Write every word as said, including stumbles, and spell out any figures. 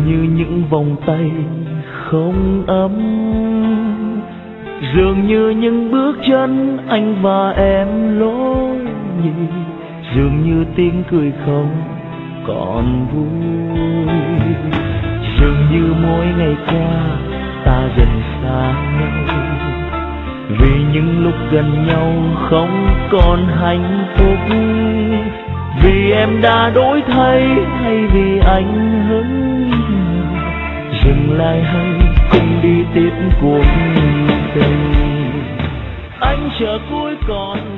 như những vòng tay không ấm, dường như những bước chân anh và em lối nhịp, dường như tiếng cười không còn vui, dường như mỗi ngày qua ta dần xa nhau, vì những lúc gần nhau không còn hạnh phúc, vì em đã đổi thay hay vì anh hững dừng lại hay cùng đi tiếp cuộc tình. Anh chờ cuối còn